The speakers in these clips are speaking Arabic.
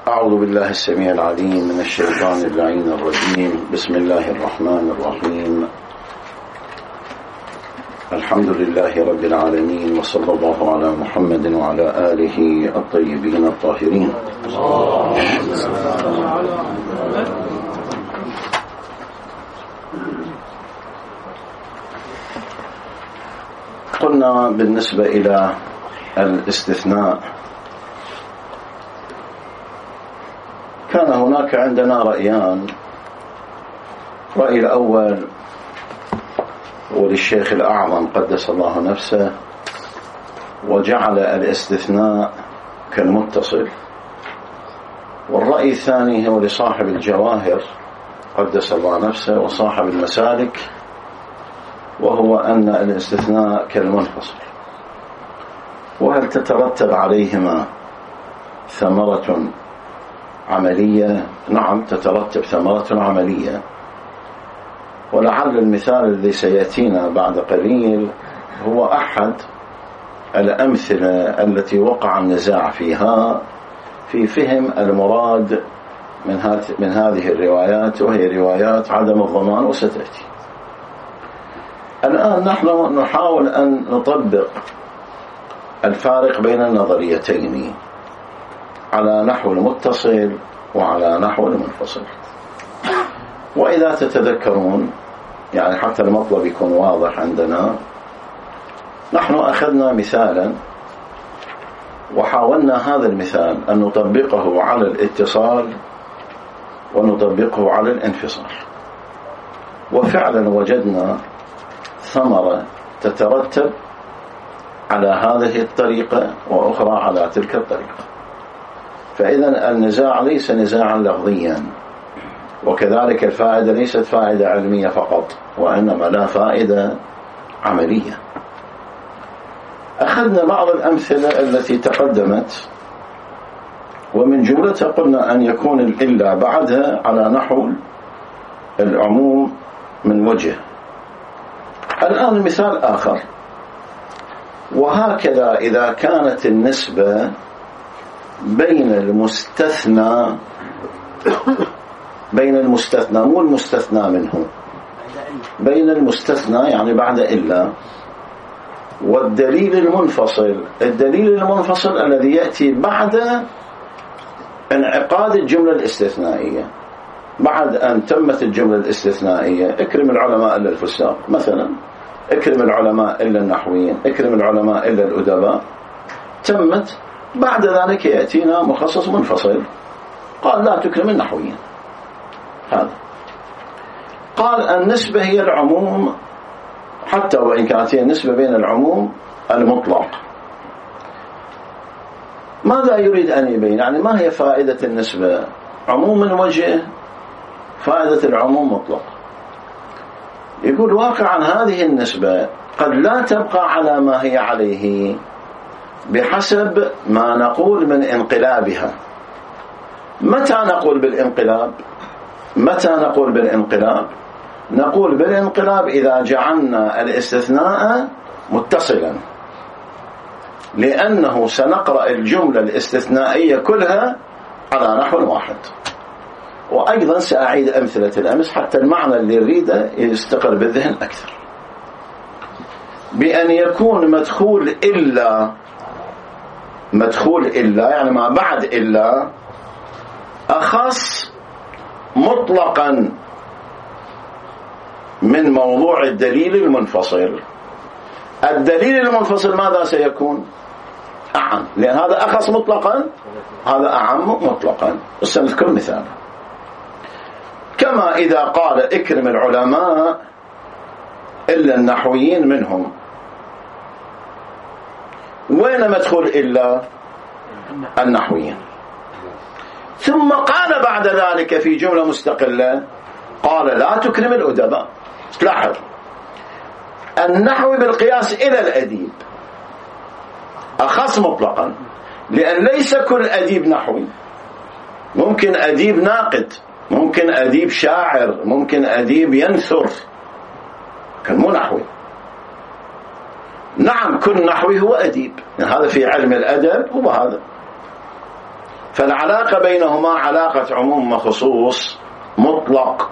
أعوذ بالله السميع العليم من الشيطان اللعين الرجيم. بسم الله الرحمن الرحيم. الحمد لله رب العالمين، وصلى الله على محمد وعلى آله الطيبين الطاهرين. قلنا بالنسبة إلى الاستثناء كان هناك عندنا رأيان. رأي الأول وللشيخ الأعظم قدس الله نفسه، وجعل الاستثناء كالمتصل. والرأي الثاني هو لصاحب الجواهر قدس الله نفسه وصاحب المسالك، وهو أن الاستثناء كالمنفصل. وهل تترتب عليهما ثمرة عملية؟ نعم، تترتب ثمرة عملية. ولعل المثال الذي سيأتينا بعد قليل هو أحد الأمثلة التي وقع النزاع فيها في فهم المراد من هذه الروايات، وهي روايات عدم الضمان، وستأتي. الآن نحن نحاول أن نطبق الفارق بين النظريتين على نحو المتصل وعلى نحو المنفصل. وإذا تتذكرون، يعني حتى المطلب يكون واضح عندنا، نحن أخذنا مثالا وحاولنا هذا المثال أن نطبقه على الاتصال ونطبقه على الانفصال، وفعلا وجدنا ثمرة تترتب على هذه الطريقة وأخرى على تلك الطريقة. فإذا النزاع ليس نزاعا لفظيا، وكذلك الفائدة ليست فائدة علمية فقط، وإنما لا فائدة عملية. أخذنا بعض الأمثلة التي تقدمت، ومن جملتها قلنا أن يكون الإلا بعدها على نحو العموم من وجه. الآن مثال آخر، وهكذا إذا كانت النسبة بين المستثنى مو المستثنى منه، بين المستثنى يعني بعد إلا، والدليل المنفصل. الدليل المنفصل الذي يأتي بعد انعقاد الجملة الاستثنائية، بعد أن تمت الجملة الاستثنائية. اكرم العلماء إلا الفساق مثلا، اكرم العلماء إلا النحويين، اكرم العلماء إلا الأدباء. تمت، بعد ذلك يأتينا مخصص منفصل، قال لا تكرم النحويين. هذا قال النسبة هي العموم، حتى وإن كانت هي النسبة بين العموم المطلق. ماذا يريد أن يبين؟ يعني ما هي فائدة النسبة؟ عموم من وجه، فائدة العموم مطلق. يقول واقعا هذه النسبة قد لا تبقى على ما هي عليه بحسب ما نقول من انقلابها. متى نقول بالانقلاب؟ نقول بالانقلاب إذا جعلنا الاستثناء متصلا، لأنه سنقرأ الجملة الاستثنائية كلها على نحو واحد. وأيضا سأعيد أمثلة الأمس حتى المعنى اللي يريده يستقر بالذهن أكثر. بأن يكون مدخول إلا يعني ما بعد إلا أخص مطلقا من موضوع الدليل المنفصل. الدليل المنفصل ماذا سيكون؟ أعم، لأن هذا أخص مطلقا، هذا أعم مطلقا. سنذكر مثال، كما إذا قال اكرم العلماء إلا النحويين منهم، وين مدخول إلا؟ النحويين. ثم قال بعد ذلك في جملة مستقلة، قال لا تكرم الأدباء. تلاحظ النحوي بالقياس إلى الأديب أخص مطلقا، لأن ليس كل أديب نحوي. ممكن أديب ناقد، ممكن أديب شاعر، ممكن أديب ينثر، كان مو نحوي. نعم كل نحوي هو أديب، يعني هذا في علم الأدب هو هذا. فالعلاقة بينهما علاقة عموم وخصوص مطلق.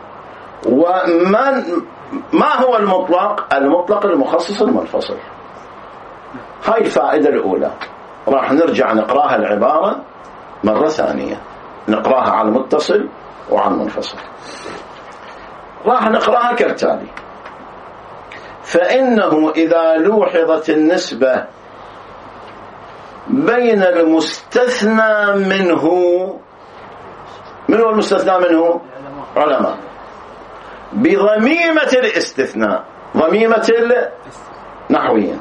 ما هو المطلق؟ المطلق المخصص المنفصل. هاي الفائدة الأولى. راح نرجع نقراها العبارة مرة ثانية، نقراها على المتصل وعلى المنفصل. راح نقراها كالتالي: فإنه إذا لوحظت النسبة بين المستثنى منه، من هو المستثنى منه؟ علماء، بضميمة الاستثناء، ضميمة النحويين.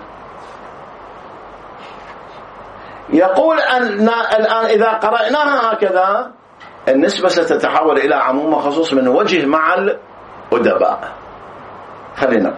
يقول أن الآن إذا قرأناها هكذا النسبة ستتحول إلى عموم وخصوص من وجه مع الأدباء. خلينا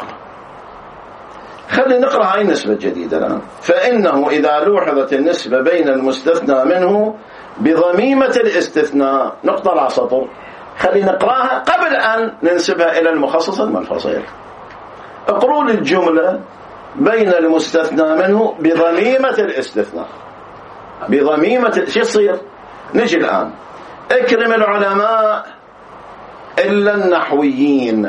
نقرأ هاي النسبة الجديدة الآن. فإنه إذا لوحظت النسبة بين المستثنى منه بضميمة الاستثناء، نقطة على سطر، خلينا نقرأها قبل أن ننسبها إلى المخصص المنفصل. اقروا للجملة بين المستثنى منه بضميمة الاستثناء. بضميمة شو يصير؟ نجي الآن: اكرم العلماء إلا النحويين.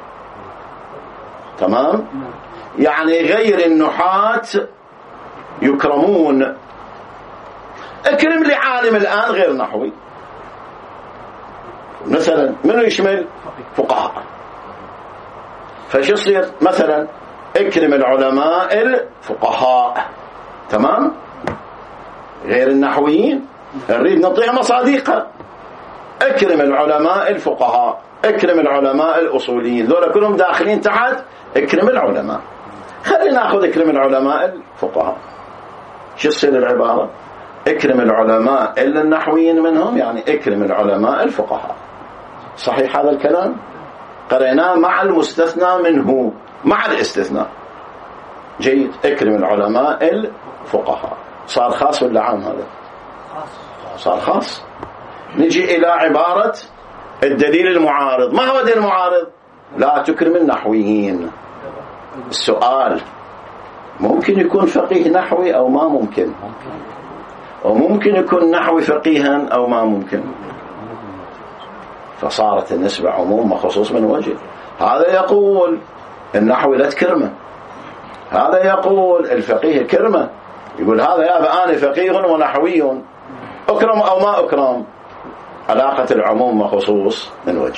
تمام؟ يعني غير النحاة يكرمون. اكرم لعالم الآن غير نحوي، مثلا منه يشمل فقهاء، فشو يصير؟ مثلا اكرم العلماء الفقهاء. تمام؟ غير النحويين نريد نعطيها مصادقها. اكرم العلماء الفقهاء، اكرم العلماء الأصوليين، ذولا كلهم داخلين تحت اكرم العلماء. خلينا ناخذ اكرم العلماء الفقهاء. شو تصير العبارة؟ اكرم العلماء إلا النحويين منهم، يعني اكرم العلماء الفقهاء. صحيح هذا الكلام؟ قرأناه مع المستثنى منه، مع الاستثناء. جيد. اكرم العلماء الفقهاء. صار خاص ولا عام؟ هذا صار خاص. نجي إلى عبارة الدليل المعارض. ما هو الدليل المعارض؟ لا تكرم النحويين. السؤال: ممكن يكون فقيه نحوي أو ما ممكن؟ وممكن يكون نحوي فقيها أو ما ممكن. فصارت النسبة عموم وخصوص من وجه. هذا يقول النحوي لا تكرمه، هذا يقول الفقيه كرمه. يقول هذا يا أنا فقيه ونحوي، أكرم أو ما أكرم. علاقة العموم وخصوص من وجه.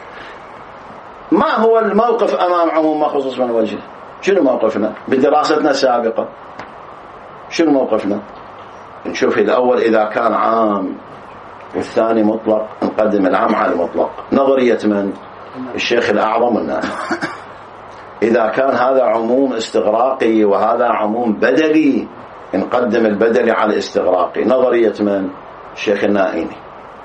ما هو الموقف أمام عموم وخصوص من وجه؟ شنو موقفنا بدراستنا السابقة؟ شنو موقفنا؟ نشوف الأول إذا كان عام والثاني مطلق نقدم العام على المطلق. نظرية من؟ الشيخ الأعظم النائي. إذا كان هذا عموم استغراقي وهذا عموم بدلي نقدم البدلي على الاستغراقي. نظرية من؟ الشيخ النائيني.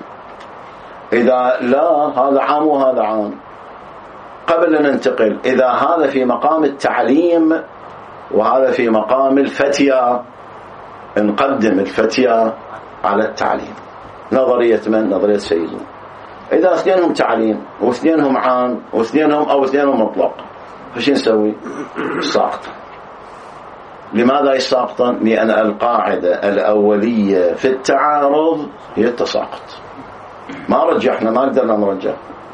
إذا لا هذا عام وهذا عام، قبل أن ننتقل إذا هذا في مقام التعليم وهذا في مقام الفتية نقدم الفتية على التعليم. نظرية من؟ نظرية سيدنا. إذا اثنينهم تعليم واثنينهم عام واثنينهم مطلق، فش نسوي؟ ساقطا. لماذا يساقطا؟ لأن القاعدة الأولية في التعارض هي التساقط. ما رجحنا، ما قدرنا نرجح.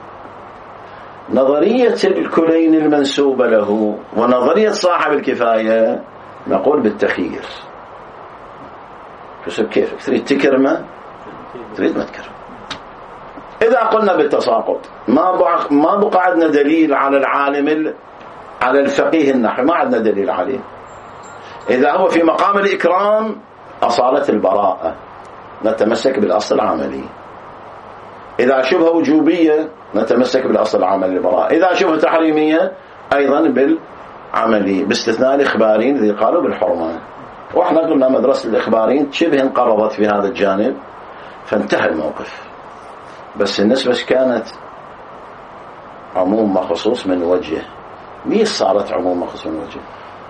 نظرية الكلين المنسوبة له ونظرية صاحب الكفاية نقول بالتخيير. كيف تريد تكرمه تريد ما تكرم. إذا قلنا بالتساقط ما بقى عندنا دليل على العالم على الفقيه النحوي، ما عندنا دليل عليه. إذا هو في مقام الإكرام أصالة البراءة نتمسك بالأصل العملي. إذا شبه وجوبية نتمسك بالأصل العملي البراءة. إذا شبه تحريمية أيضا بالعملي، باستثناء الإخباريين الذي قالوا بالحرمان. وإحنا قلنا مدرسة الإخباريين شبه انقرضت في هذا الجانب فانتهى الموقف. بس النسبة كانت عموم مخصوص من وجه. مين صارت عموم مخصوص من وجه؟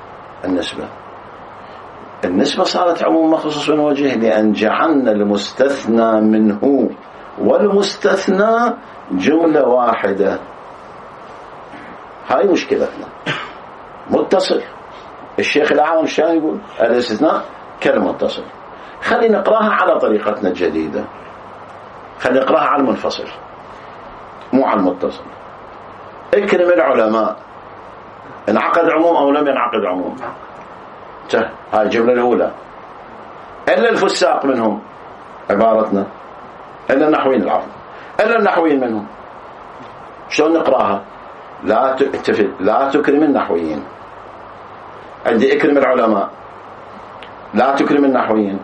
النسبة صارت عموم مخصوص من وجه لأن جعلنا المستثنى منه والمستثنى جملة واحدة. هاي مشكلتنا. متصل. الشيخ الأعظم شان يقول الاستثناء كالمتصل. خلينا نقراها على طريقتنا الجديدة، خلينا نقراها على المنفصل مو على المتصل. اكرم العلماء، انعقد عموم أو لم ينعقد عموم؟ هاي الجملة الأولى. إلا الفساق منهم، عبارتنا إلا النحويين، العفو، إلا النحويين منهم. شلون نقراها؟ لا تكرم النحويين. عندي اكرم العلماء، لا تكرم النحويين.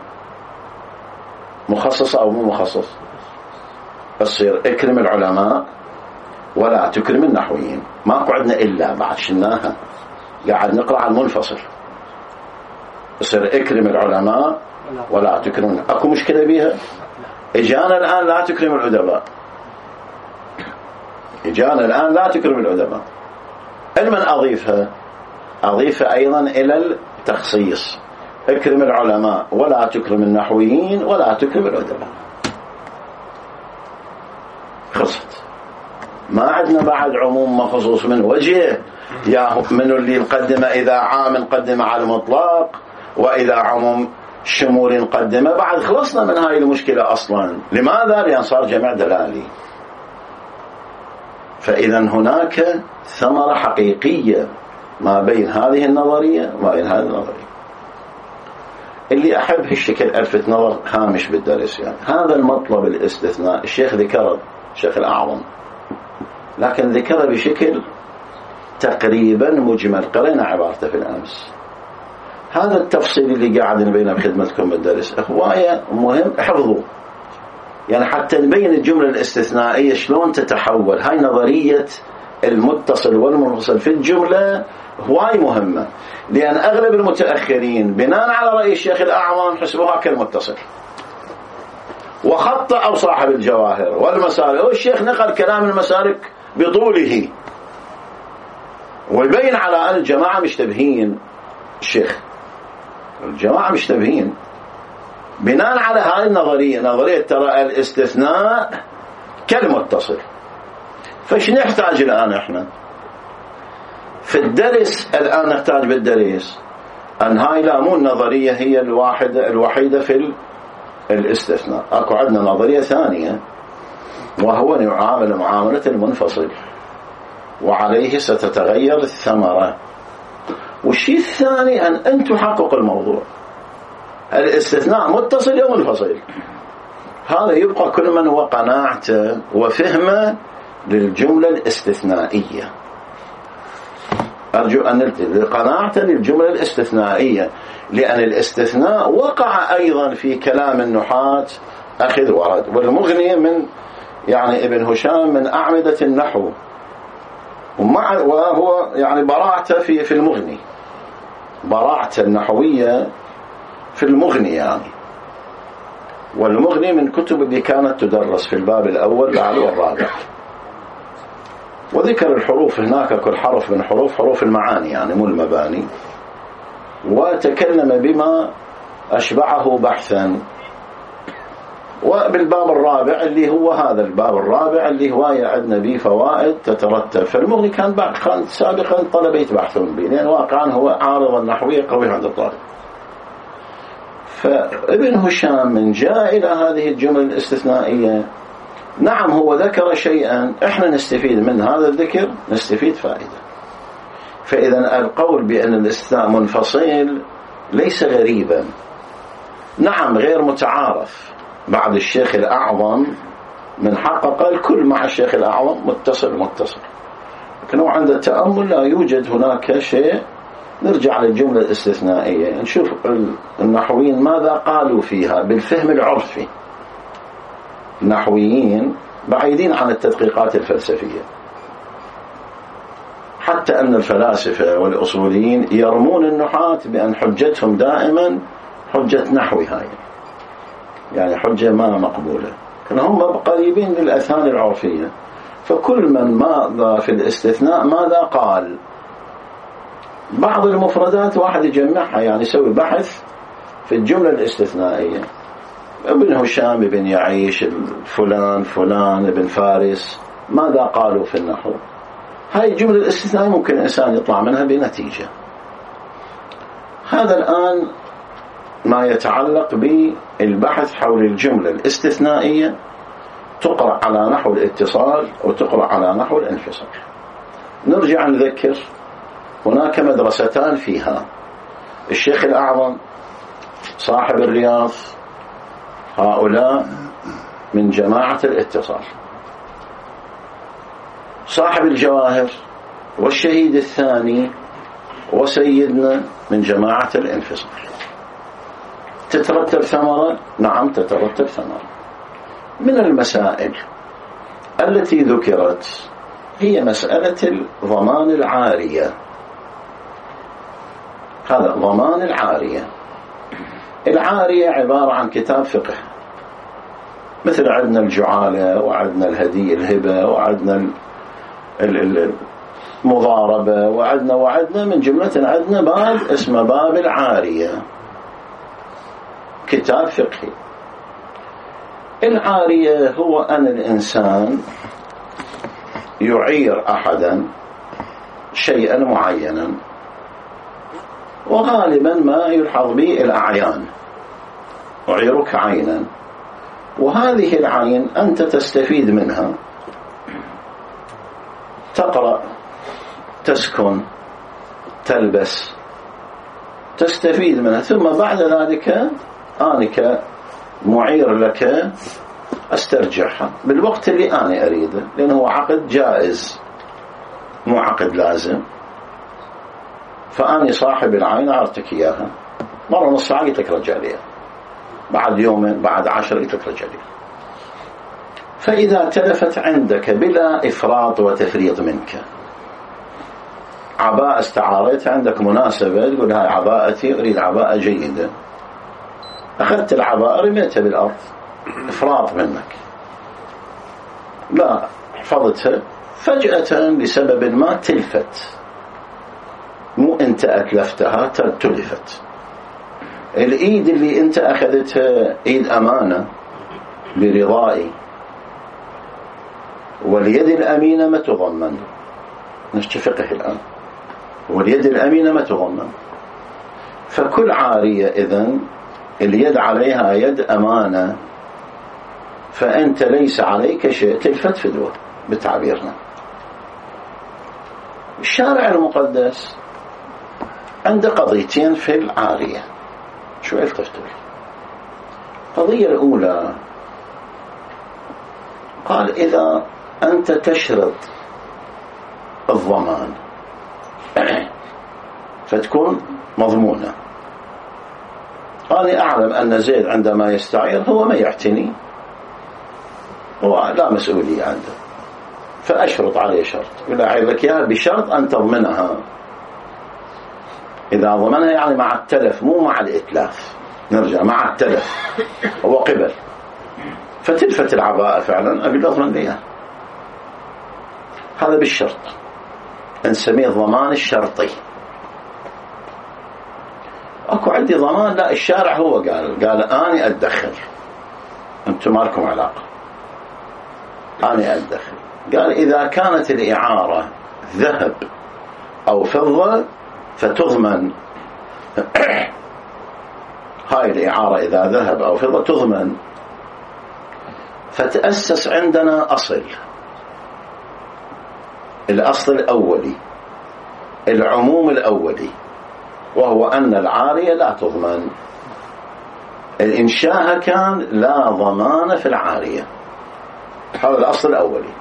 مخصص أو مو مخصص؟ تصير اكرم العلماء ولا تكرم النحويين. ماكو عندنا إلا، بعد شلناها، قاعد نقرأ على المنفصل. يصير اكرم العلماء ولا تكرم. اكو مشكلة بيها؟ اجانا الآن لا تكرم الأدباء، اجانا الآن لا تكرم الأدباء. لمن أضيفها أيضا إلى التخصيص. اكرم العلماء ولا تكرم النحويين ولا تكرم الأدباء. خلصت. ما عندنا بعد عموم مخصوص من وجه، يا من اللي نقدمه إذا عام نقدمه على المطلق، وإذا عموم شمول نقدمه. بعد خلصنا من هاي المشكلة أصلا. لماذا؟ لأن صار جمع دلالي. فإذا هناك ثمرة حقيقية ما بين هذه النظرية وما بين هذه النظرية. اللي أحب هالشكل ألفت نظر هامش بالدرس، يعني هذا المطلب الاستثناء الشيخ ذكره، الشيخ الأعظم، لكن ذكره بشكل تقريبا مجمل. قرينا عبارته في الأمس. هذا التفصيل اللي قاعد نبينه بخدمتكم بالدرس هواية مهم حفظه، يعني حتى نبين الجملة الاستثنائية شلون تتحول. هاي نظرية المتصل والمنفصل في الجملة هواي مهمة، لأن أغلب المتأخرين بناء على رأي الشيخ الأعظم حسبوها كالمتصل، وخطأ أو صاحب الجواهر والمسالك، والشيخ نقل كلام المسالك بطوله ويبين على أن الجماعة مشتبهين. الشيخ الجماعة مشتبهين بناء على هذه النظرية، نظرية ترى الاستثناء كالمتصل. فايش نحتاج الآن احنا في الدرس؟ الآن نحتاج بالدرس أن هاي لا مو النظرية هي الوحيدة في الاستثناء. أكو عندنا نظرية ثانية، وهو نعامل معاملة المنفصل، وعليه ستتغير الثمرة. والشيء الثاني أن أنتم حققوا الموضوع. الاستثناء متصل أو منفصل، هذا يبقى كل من هو قناعته وفهمه للجملة الاستثنائية. أرجو أن نلتزم قناعته للجملة الاستثنائية، لأن الاستثناء وقع أيضا في كلام النحاة أخذ ورد. والمغني من يعني ابن هشام من أعمدة النحو، وهو يعني براعته في المغني، براعته النحوية في المغني يعني. والمغني من كتب اللي كانت تدرس في الباب الأول والعلي والرابع. وذكر الحروف هناك، كل حرف من حروف المعاني يعني مو المباني. وتكلم بما أشبعه بحثا. وبالباب الرابع اللي هو هذا الباب الرابع اللي هواية عندنا به فوائد تترتب. فالمغني كان سابقا طلبة يتبحثون به، لأن واقعا هو عارض النحوية قوي عند الطالب. فابن هشام من جاء إلى هذه الجملة الاستثنائية، نعم هو ذكر شيئا احنا نستفيد من هذا الذكر، نستفيد فائدة. فإذا القول بأن الاستثناء منفصل ليس غريبا، نعم غير متعارف. بعد الشيخ الأعظم من حقق الكل مع الشيخ الأعظم متصل، لكنه عند التأمل لا يوجد هناك شيء. نرجع للجملة الاستثنائية نشوف النحويين ماذا قالوا فيها بالفهم العرفي. النحويين بعيدين عن التدقيقات الفلسفية، حتى أن الفلاسفة والأصوليين يرمون النحاة بأن حجتهم دائما حجة نحوي، هاي يعني حجة ما مقبولة، لأنهم قريبين للأذهان العرفية. فكل من ماذا في الاستثناء ماذا قال. بعض المفردات واحد يجمعها، يعني يسوي بحث في الجملة الاستثنائية. ابن هشام، ابن يعيش، فلان ابن فارس ماذا قالوا في النحو. هاي الجملة الاستثنائية ممكن الإنسان يطلع منها بنتيجة. هذا الآن ما يتعلق بالبحث حول الجملة الاستثنائية تقرأ على نحو الاتصال وتقرأ على نحو الانفصال. نرجع نذكر هناك مدرستان فيها: الشيخ الأعظم صاحب الرياض، هؤلاء من جماعة الاتصال. صاحب الجواهر والشهيد الثاني وسيدنا من جماعة الانفصال. تترتب ثمرة؟ نعم تترتب ثمرة. من المسائل التي ذكرت هي مسألة الضمان العارية. هذا ضمان العارية. العارية عبارة عن كتاب فقه، مثل عندنا الجعالة وعندنا الهدية الهبة وعندنا المضاربة وعندنا من جملة عندنا باب اسمه باب العارية، كتاب فقهي. العارية هو أن الإنسان يعير أحدا شيئا معينا، وغالبا ما يلحظ به الأعيان. أعيرك عينا، وهذه العين أنت تستفيد منها، تقرأ، تسكن، تلبس، تستفيد منها، ثم بعد ذلك أنا كمعير لك أسترجعها بالوقت اللي أنا أريده، لأنه هو عقد جائز مو عقد لازم. فأني صاحب العين أعطيك إياها، مرة نص ساعة قلت لك رجع لي، بعد يومين بعد 10 قلت لك رجع لي. فإذا تلفت عندك بلا إفراط وتفريط منك، عباءة استعارت عندك مناسبة، تقول هاي عباءتي، أريد عباءة جيدة، أخذت العباءة رميتها بالأرض، إفراط منك، لا حفظتها، فجأة بسبب ما تلفت، مو أنت أتلفتها، تلفت. الإيد اللي أنت أخذتها إيد أمانة برضائي، واليد الأمينة ما تضمن، نشتفقه الآن، واليد الأمينة ما تضمن. فكل عارية إذن اليد عليها يد أمانة، فأنت ليس عليك شيء، تلفت فدوة بتعبيرنا. الشارع المقدس عنده قضيتين في العارية، شو التفتوا لي. القضية الأولى قال إذا أنت تشرط الضمان فتكون مضمونة. أنا أعلم أن زيد عندما يستعير هو ما يعتني، هو لا مسؤولية عنده، فأشرط عليه شرط، يقول أعيرك إياها بشرط أن تضمنها. إذا ضمنها يعني مع التلف مو مع الإتلاف، نرجع مع التلف هو قبل، فتلفت العباءة فعلا أقول أضمن ليها. هذا بالشرط، نسميه ضمان الشرطي. أكو عندي ضمان لا، الشارع هو قال أنا أتدخل، أنتم ما لكم علاقة، أنا أتدخل. قال إذا كانت الإعارة ذهب أو فضة فتضمن هاي الإعارة إذا ذهب أو فضة تضمن. فتأسس عندنا أصل، الأصل الأولي، العموم الأولي، وهو أن العارية لا تضمن. الإنشاء كان لا ضمان في العارية، هذا الأصل الأولي.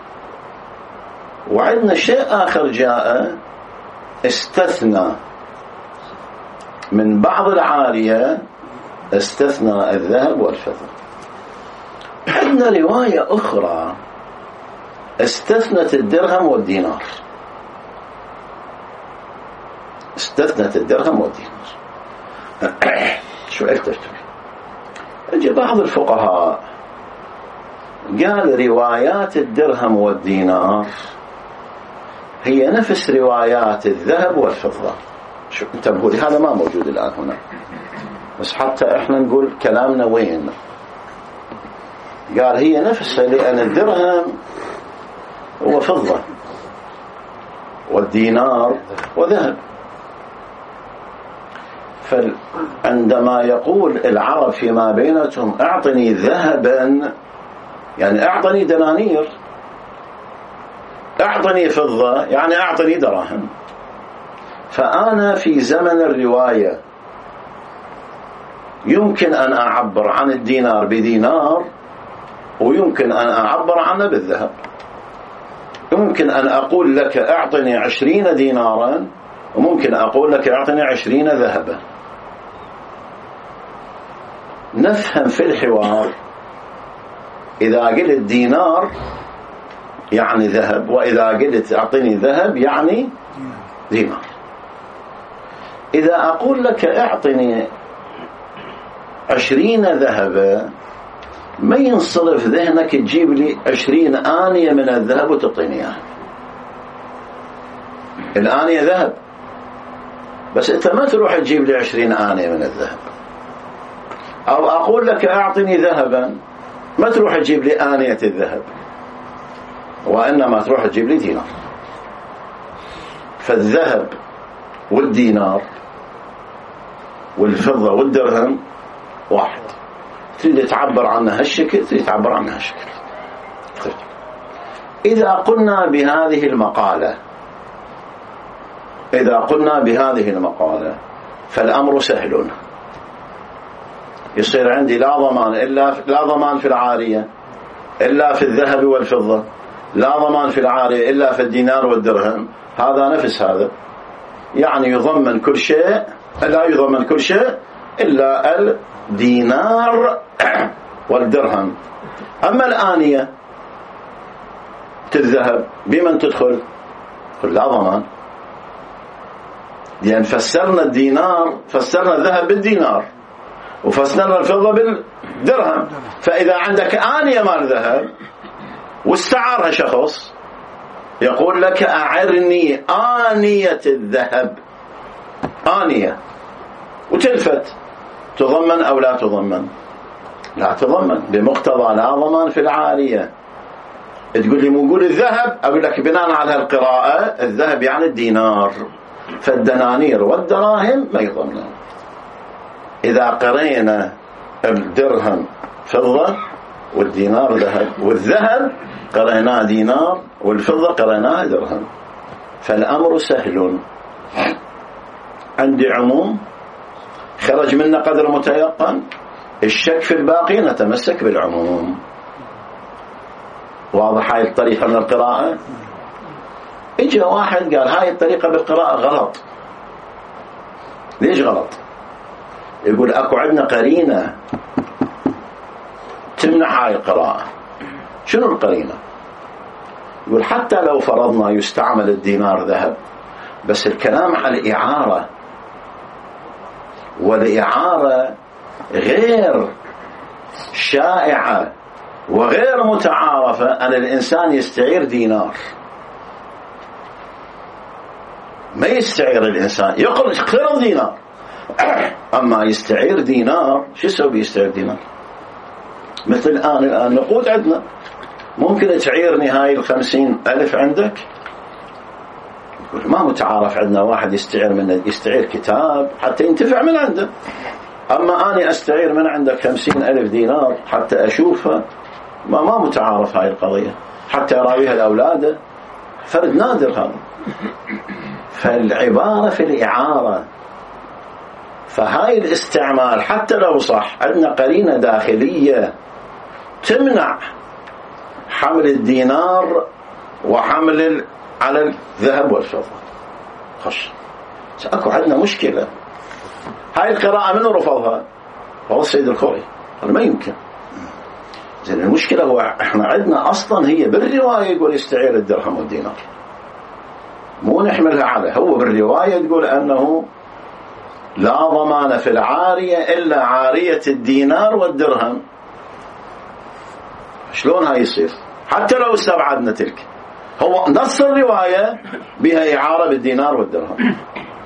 وعندنا شيء آخر جاء استثنى من بعض العارية، استثنى الذهب والفضة. عندنا رواية أخرى استثنت الدرهم والدينار، استثنت الدرهم والدينار. شو التفتوا؟ اجى بعض الفقهاء قال روايات الدرهم والدينار هي نفس روايات الذهب والفضة. شو انتبهوا لي، هذا ما موجود الآن هنا، بس حتى احنا نقول كلامنا وين. قال هي نفسها، لأن الدرهم هو فضة والدينار وذهب. فعندما يقول العرب فيما بينهم اعطني ذهبا، يعني اعطني دنانير، اعطني فضة يعني اعطني دراهم. فأنا في زمن الرواية يمكن أن أعبر عن الدينار بدينار، ويمكن أن أعبر عنه بالذهب. يمكن أن أقول لك أعطني 20 دينارا، وممكن أقول لك أعطني 20 ذهبا. نفهم في الحوار إذا قلت دينار يعني ذهب، وإذا قلت أعطني ذهب يعني دينار. إذا أقول لك أعطني 20 ذهبا، ما ينصرف ذهنك تجيب لي 20 آنية من الذهب وتعطيني إياها. الآنية ذهب، بس أنت ما تروح تجيب لي 20 آنية من الذهب. أو أقول لك أعطني ذهبا، ما تروح تجيب لي آنية الذهب، وإنما تروح تجيب لي دينار. فالذهب والدينار والفضة والدرهم واحد. تريد تعبر عنها هالشكل، تريد تعبر عنها هالشكل. إذا قلنا بهذه المقالة فالأمر سهل. يصير عندي لا ضمان في العارية إلا في الذهب والفضة، لا ضمان في العارية إلا في الدينار والدرهم. هذا نفس هذا، يعني يضمن كل شيء، لا يضمن كل شيء إلا الدينار والدرهم. أما الآنية الذهب بمن تدخل؟ لا ضمان، لأن فسرنا الذهب بالدينار، وفسرنا الفضة بالدرهم. فإذا عندك آنية مال ذهب واستعارها شخص، يقول لك أعرني آنية الذهب، آنية، وتلفت، تضمن أو لا تضمن؟ لا تضمن، بمقتضى لا ضمان في العارية. تقول لي مو قول الذهب، أقول لك بناء على القراءة الذهب يعني الدينار، فالدنانير والدراهم ما يضمن. إذا قرينا الدرهم فضة والدينار ذهب، والذهب قريناه دينار والفضة قريناه درهم، فالأمر سهل. عندي عموم خرج منا قدر متيقن، الشك في الباقي نتمسك بالعموم. واضح هاي الطريقة من القراءة؟ اجى واحد قال هاي الطريقة بالقراءة غلط. ليش غلط؟ يقول اكو عندنا قرينة تمنع هاي القراءة. شنو القرينة؟ يقول حتى لو فرضنا يستعمل الدينار ذهب، بس الكلام على الإعارة، والإعارة غير شائعة وغير متعارفة أن الإنسان يستعير دينار. ما يستعير الإنسان، يقرض دينار. أما يستعير دينار، شو يسوي يستعير دينار؟ مثل الآن نقود عندنا، ممكن تعيرني هاي 50,000 عندك؟ ما متعارف عندنا واحد يستعير كتاب حتى ينتفع من عنده. أما أنا أستعير من عندك 50,000 دينار حتى أشوفها، ما متعارف هاي القضية، حتى يراويها الأولاد، فرد نادر هذا. فالعبارة في الإعارة، فهاي الاستعمال حتى لو صح عندنا قرينة داخلية تمنع حمل الدينار وحمل على الذهب والفضة. خش اكو عندنا مشكلة. هاي القراءة منو رفضها؟ هو السيد الخوري. ما يمكن. زين المشكلة هو احنا عندنا اصلا هي بالرواية يقول يستعير الدرهم والدينار، مو نحملها على هو بالرواية تقول انه لا ضمان في العارية الا عارية الدينار والدرهم. شلون هاي يصير؟ حتى لو استبعدنا تلك، هو نص الرواية بها إعارة بالدينار والدرهم.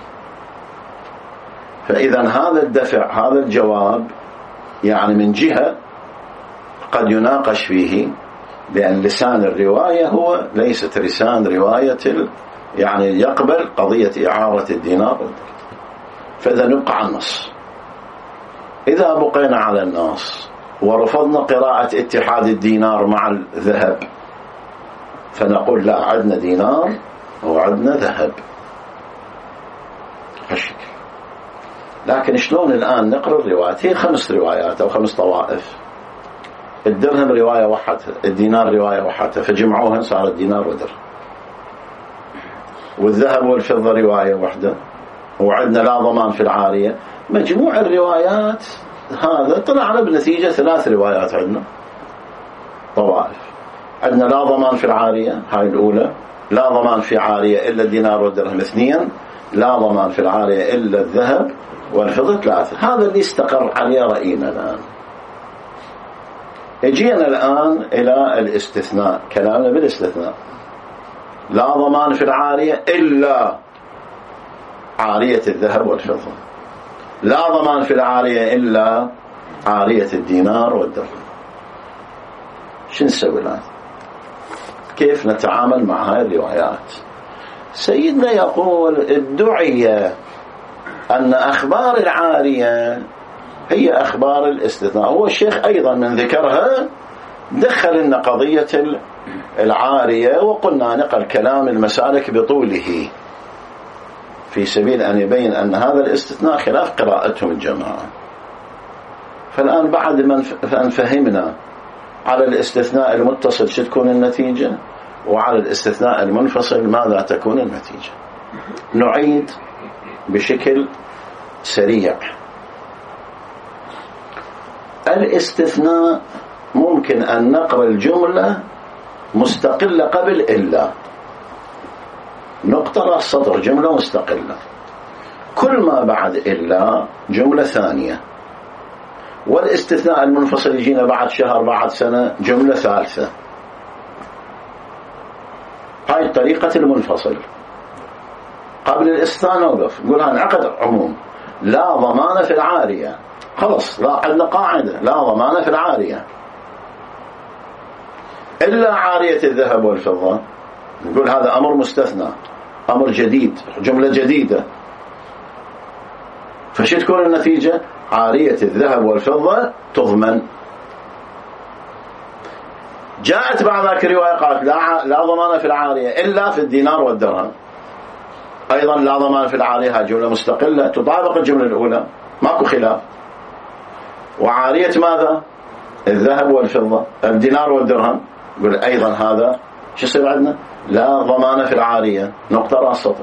فإذا هذا الدفع، هذا الجواب، يعني من جهة قد يناقش فيه، لأن لسان الرواية هو ليست لسان رواية يعني يقبل قضية إعارة الدينار والدرهم. فإذا نبقى على النص. إذا بقينا على النص ورفضنا قراءة اتحاد الدينار مع الذهب، فنقول لا، عندنا دينار وعندنا ذهب هالشكل. لكن شلون الآن نقرأ الروايات؟ هي 5 روايات أو 5 طوائف. الدرهم رواية واحدة، الدينار رواية واحدة، فجمعوها صار الدينار ودرهم. والذهب والفضة رواية واحدة، وعندنا لا ضمان في العارية. مجموع الروايات هذا طلعنا بنتيجة 3 روايات عندنا طوائف. عندنا لا ضمان في العارية، هاي الأولى، لا ضمان في عارية إلا الدينار والدرهم 2، لا ضمان في العارية إلا الذهب والفضة 3. هذا اللي استقر عليه رأينا الآن. اجينا الآن إلى الاستثناء، كلامنا بالاستثناء. لا ضمان في العارية إلا عارية الذهب والفضة، لا ضمان في العارية إلا عارية الدينار والدرهم. شو نسوي الآن؟ كيف نتعامل مع هاي الروايات؟ سيدنا يقول ادعي أن أخبار العارية هي أخبار الاستثناء. هو الشيخ أيضا من ذكرها دخل لنا قضية العارية، وقلنا نقل كلام المسالك بطوله في سبيل أن يبين أن هذا الاستثناء خلاف قراءتهم الجماعة. فالآن بعد أن فهمنا على الاستثناء المتصل شو تكون النتيجة، وعلى الاستثناء المنفصل ماذا تكون النتيجة، نعيد بشكل سريع. الاستثناء ممكن أن نقرأ الجملة مستقلة قبل إلا، نقطة راس سطر، جملة مستقلة. كل ما بعد إلا جملة ثانية. والاستثناء المنفصل يجينا بعد شهر، بعد سنة، جملة ثالثة. هاي طريقة المنفصل. قبل الاستثناء نوقف، نقول هنعقد عموم لا ضمان في العارية، خلص، لا عندنا قاعدة لا ضمان في العارية إلا عارية الذهب والفضة. نقول هذا أمر مستثنى، أمر جديد، جملة جديدة. فش تكون النتيجة؟ عارية الذهب والفضة تضمن. جاءت بعد ذلك الرواية قالت لا ضمان في العارية إلا في الدينار والدرهم، أيضا لا ضمان في العارية، جملة مستقلة تطابق الجملة الأولى، ماكو خلاف. وعارية ماذا؟ الذهب والفضة، الدينار والدرهم، يقول أيضا هذا شو يصير عندنا؟ لا ضمان في العارية، نقطة راس سطر.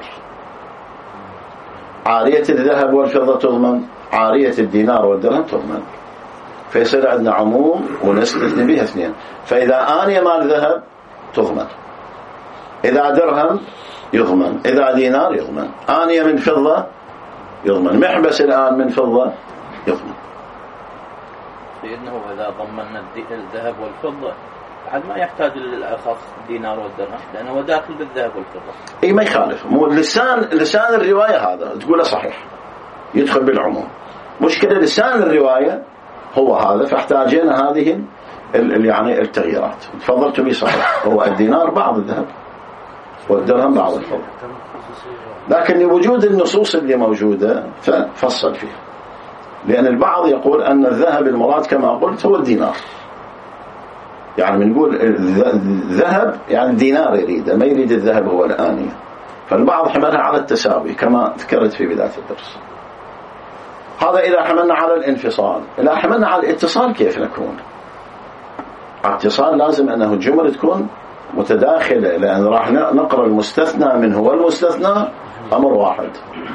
عارية الذهب والفضة تضمن، عارية الدينار والدرهم تضمن. فيصير عندنا عموم ونستثني بها 2. فإذا آنية مال ذهب تضمن، إذا درهم يضمن، إذا دينار يضمن. آنية من فضة يضمن، محبس الآن من فضة يضمن. لأنه إذا ضمن الذهب والفضة بعد ما يحتاج للأخص الدينار والدرهم، لأنه داخل بالذهب والفضة. إيه ما يخالف، مو لسان الرواية هذا تقوله صحيح، يدخل بالعموم. مشكلة لسان الرواية هو هذا، فاحتاجنا هذه يعني التغييرات. تفضلت بي صحيح، هو الدينار بعض الذهب والدرهم بعض الفضة، لكن لوجود النصوص اللي موجودة ففصل فيها. لأن البعض يقول أن الذهب المراد كما قلت هو الدينار، يعني بنقول الذهب يعني الدينار يريده، ما يريد الذهب هو الآنية. فالبعض حملها على التساوي كما ذكرت في بداية الدرس. هذا إذا حملنا على الانفصال. إذا حملنا على الاتصال كيف نكون؟ الاتصال لازم أنه الجمل تكون متداخلة، لأن راح نقرأ المستثنى منه والمستثنى أمر واحد.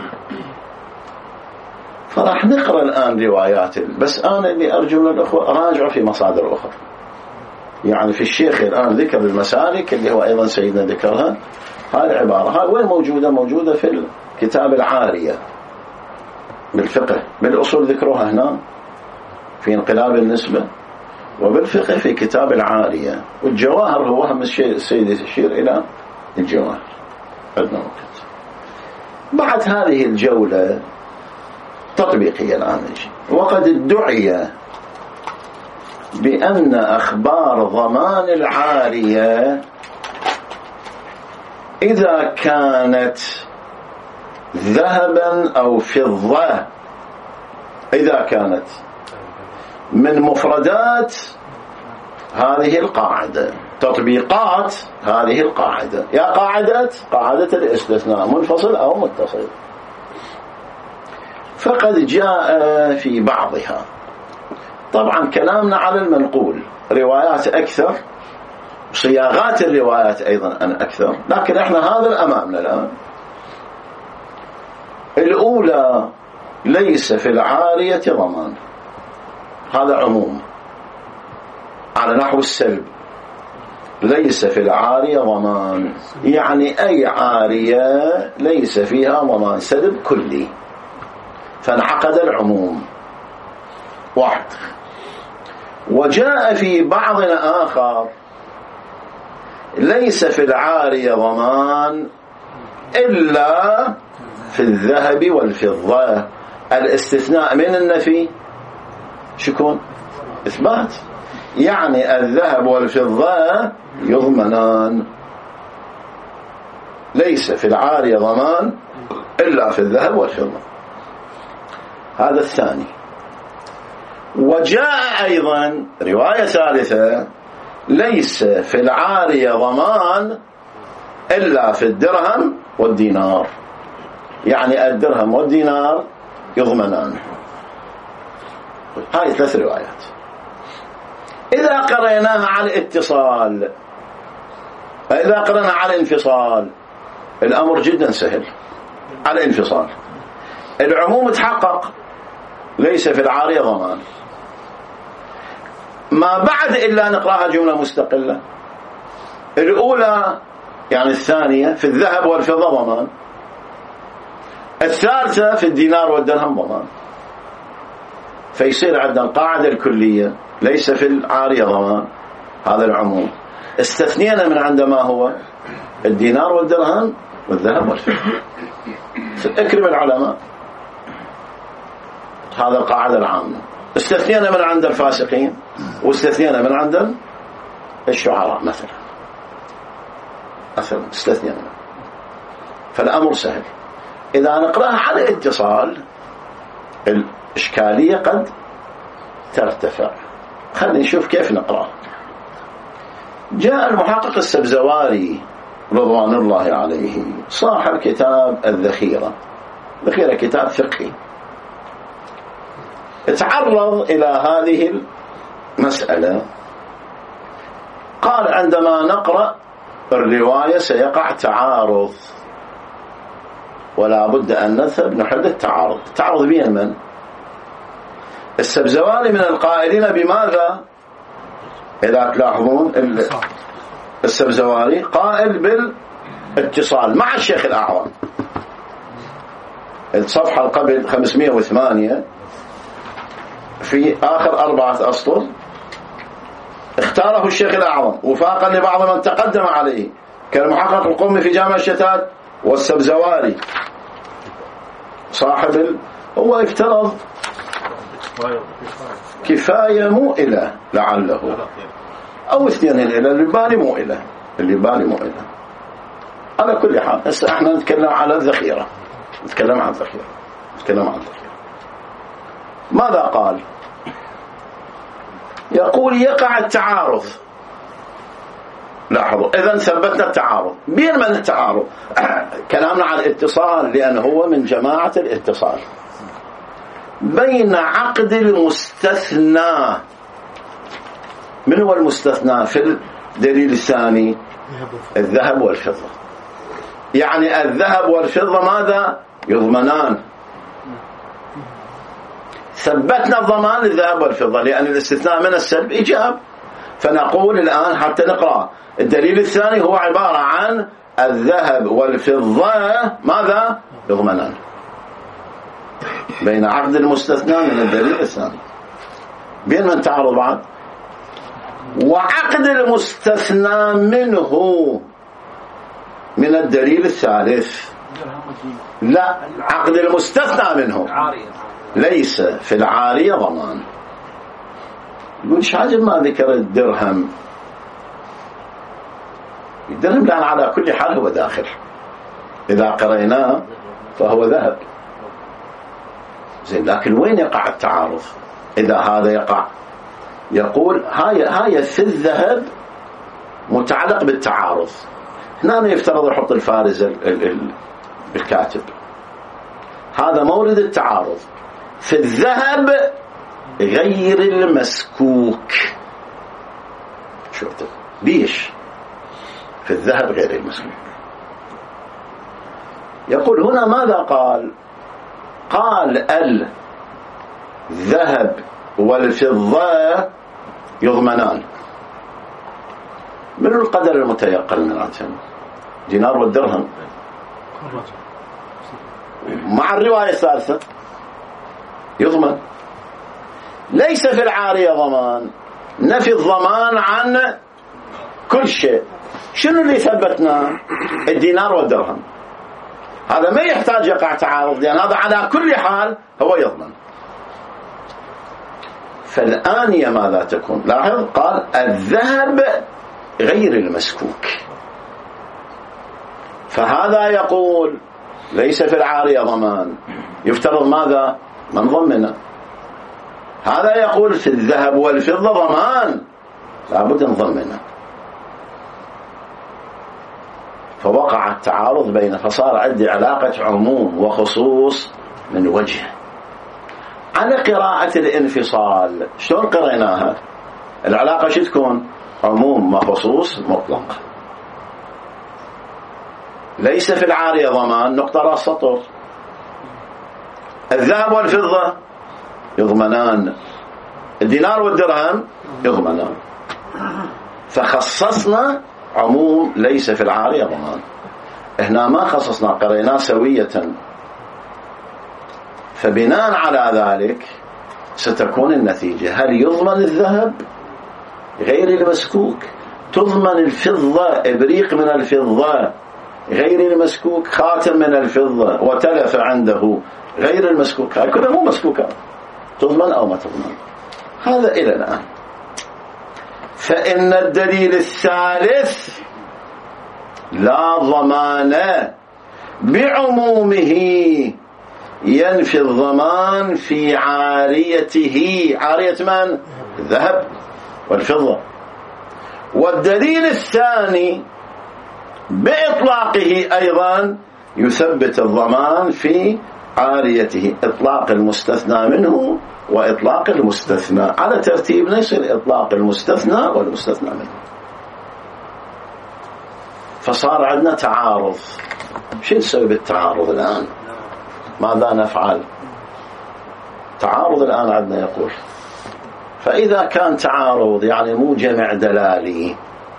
فراح نقرأ الآن روايات، بس أنا اللي أرجو من الأخوة أراجع في مصادر أخرى. يعني في الشيخ الآن ذكر المسالك اللي هو أيضا سيدنا ذكرها، هاي العبارة هاي وين موجودة؟ موجودة في الكتاب العارية بالفقه، بالأصول ذكروها هنا في انقلاب النسبة، وبالفقه في كتاب العارية. والجواهر هو أهم الشيء السيد يشير إلى الجواهر. عندنا وقت بعد هذه الجولة تطبيقية الآن نجي. وقد ادعي بأن أخبار ضمان العارية إذا كانت ذهبا أو فضة إذا كانت من مفردات هذه القاعدة، تطبيقات هذه القاعدة، يا قاعدة الاستثناء منفصل أو متصل. فقد جاء في بعضها، طبعا كلامنا على المنقول، روايات أكثر، صياغات الروايات أيضا أن أكثر، لكن احنا هذا الأمامنا الآن. الأولى ليس في العارية ضمان، هذا عموم على نحو السلب، ليس في العارية ضمان، يعني أي عارية ليس فيها ضمان، سلب كلي، فانعقد العموم. واحد. وجاء في بعض آخر ليس في العارية ضمان إلا في الذهب والفضة. الاستثناء من النفي شكون؟ إثبات، يعني الذهب والفضة يضمنان، ليس في العارية ضمان إلا في الذهب والفضة. هذا الثاني. وجاء أيضا رواية ثالثة ليس في العارية ضمان إلا في الدرهم والدينار، يعني الدرهم والدينار يضمنان. هاي ثلاث روايات. إذا قرأناها على الاتصال، إذا قرأنا على الانفصال، الأمر جدا سهل. على الانفصال العموم تحقق، ليس في العارية ضمان، ما بعد إلا نقرأها جملة مستقلة. الأولى يعني الثانية في الذهب والفضة ضمان، الثالثة في الدينار والدرهم ضمان، فيصير عندنا القاعدة الكلية ليس في العارية ضمان، هذا العموم، استثنينا من عندما هو الدينار والدرهم والذهب والفضة. اكرم العلماء، هذا القاعدة العامة. استثنينا من عند الفاسقين، واستثنينا من عند الشعراء مثلا استثنينا، فالأمر سهل. إذا نقرأها على الاتصال الإشكالية قد ترتفع. خلينا نشوف كيف نقرأ. جاء المحقق السبزواري رضوان الله عليه صاحب كتاب الذخيرة، ذخيرة كتاب فقهي، تعرض إلى هذه المسألة. قال عندما نقرأ الرواية سيقع تعارض، ولا بد أن نذهب نحدث تعارض. تعارض بين من؟ السبزواري من القائلين بماذا؟ إذا تلاحظون السبزواري قائل بالاتصال مع الشيخ الأعظم. الصفحة قبل 508 في آخر 4 أسطر اختاره الشيخ الأعظم وفاقا لبعض من تقدم عليه كالمحقق القومي في جامع الشتات والسبزواري صاحب هو افترض كفاية مؤلة لعله أو 2 إلى اللي بالي مؤلة. على كل حال هسه احنا نتكلم على الذخيرة، نتكلم عن الذخيرة. ماذا قال؟ يقول يقع التعارض. لاحظوا، إذن ثبتنا التعارض. بين من التعارض؟ كلامنا عن الاتصال لأنه هو من جماعة الاتصال. بين عقد المستثنى. من هو المستثنى في الدليل الثاني؟ الذهب والفضة. يعني الذهب والفضة ماذا؟ يضمنان. ثبتنا الضمان للذهب والفضة لأن الاستثناء من السلب إيجاب. فنقول الآن حتى نقرأ الدليل الثاني هو عبارة عن الذهب والفضة ماذا؟ يضمنان. بين عقد المستثنى من الدليل الثاني. بين من تعرض بعد؟ وعقد المستثنى منه من الدليل الثالث. لا، عقد المستثنى منه ليس في العارية ضمان. يقول شاجب ما ذكر الدرهم. الدرهم لأن على كل حال هو داخل. إذا قرأناه فهو ذهب. زين، لكن وين يقع التعارض؟ إذا هذا يقع، يقول هاي في الذهب متعلق بالتعارض. هنا يفترض يحط الفارز بالكاتب، هذا مورد التعارض في الذهب غير المسكوك. شوفوا ليش في الذهب غير المسكوك؟ يقول هنا ماذا قال؟ قال الذهب والفضة يضمنان. من القدر المتيقن مناتهم؟ دينار والدرهم مع الرواية الثالثة يضمن. ليس في العارية ضمان، نفي الضمان عن كل شيء. شنو اللي ثبتنا؟ الدينار والدرهم. هذا ما يحتاج يقع تعارض، لأن هذا على كل حال هو يضمن. فالآنية ماذا تكون؟ لاحظ قال الذهب غير المسكوك، فهذا يقول ليس في العارية ضمان، يفترض ماذا؟ من ضمنه. هذا يقول في الذهب والفضة ضمان، لابد نضمنه. فوقع التعارض بين، فصار عندي علاقة عموم وخصوص من وجه. على قراءة الانفصال شلون قرأناها؟ العلاقة شو تكون؟ عموم وخصوص مطلق. ليس في العارية ضمان، نقطة راس سطر. الذهب والفضة يضمنان، الدينار والدرهم يضمنان. فخصصنا عموم ليس في العارية ضمان. هنا ما خصصنا، قرينا سوية. فبناء على ذلك ستكون النتيجة: هل يضمن الذهب غير المسكوك؟ تضمن الفضة، إبريق من الفضة غير المسكوك، خاتم من الفضة وتلف عنده غير المسكوك، هاي كلها مو مسكوكة، تضمن أو ما تضمن. هذا إلى الآن. فإن الدليل الثالث لا ضمان بعمومه ينفي الضمان في عاريته. عارية من؟ الذهب والفضة. والدليل الثاني بإطلاقه أيضا يثبت الضمان في عاريته، إطلاق المستثنى منه وإطلاق المستثنى على ترتيب يصير إطلاق المستثنى والمستثنى منه. فصار عندنا تعارض. شو نسوي بالتعارض الآن؟ ماذا نفعل؟ تعارض الآن عندنا يقول، فإذا كان تعارض يعني مو جمع دلالي،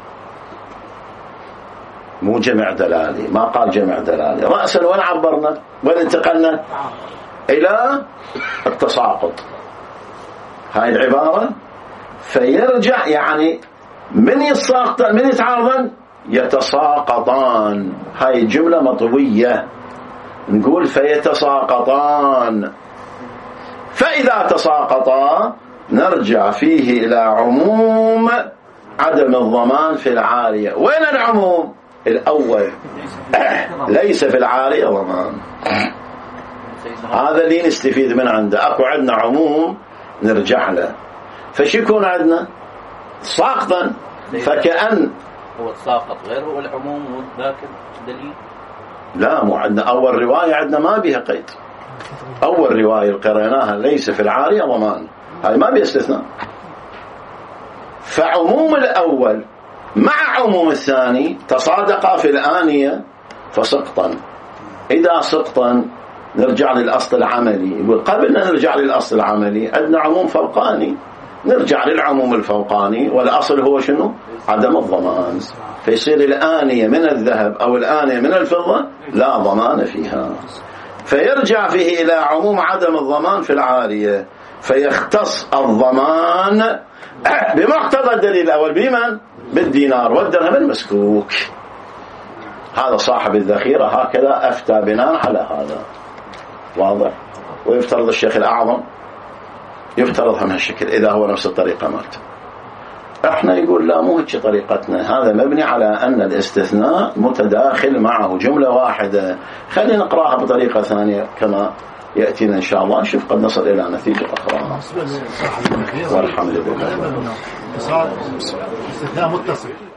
مو جمع دلالي، ما قال جمع دلالي، رأسا وين عبرنا؟ وين انتقلنا؟ إلى التساقط. هاي العبارة فيرجع يعني من يتساقطان، من يتعارضان، يتساقطان. هاي جملة مطوية، نقول فيتساقطان. فإذا تساقطا نرجع فيه إلى عموم عدم الضمان في العارية. وين العموم؟ الأول ليس في العارية ضمان. هذا اللي نستفيد من عنده. أكو عندنا عموم نرجع له. فش يكون عندنا؟ ساقطا. فكأن هو الساقط غير هو العموم وذاك الدليل. لا، مو عندنا أول رواية عندنا ما بها قيد. أول رواية قرأناها ليس في العارية ضمان، هاي ما بيستثناء. فعموم الأول مع عموم الثاني تصادقا في الآنية فسقطا. إذا سقطا نرجع للأصل العملي. يقول قبل أن نرجع للأصل العملي عندنا عموم فوقاني، نرجع للعموم الفوقاني، والأصل هو شنو؟ عدم الضمان. فيصير الآنية من الذهب أو الآنية من الفضة لا ضمان فيها، فيرجع فيه إلى عموم عدم الضمان في العارية، فيختص الضمان بمقتضى الدليل الأول. بمن؟ بالدينار والدرهم المسكوك. هذا صاحب الذخيرة هكذا أفتى بناء على هذا. واضح؟ ويفترض الشيخ الأعظم يفترض هم هالشكل إذا هو نفس الطريقة مالته. احنا يقول لا مو هيك طريقتنا، هذا مبني على أن الاستثناء متداخل معه جملة واحدة. خلينا نقراها بطريقة ثانية كما يأتينا إن شاء الله، نشوف قد نصل إلى نتيجة أخرى. والحمد لله. استثناء متصل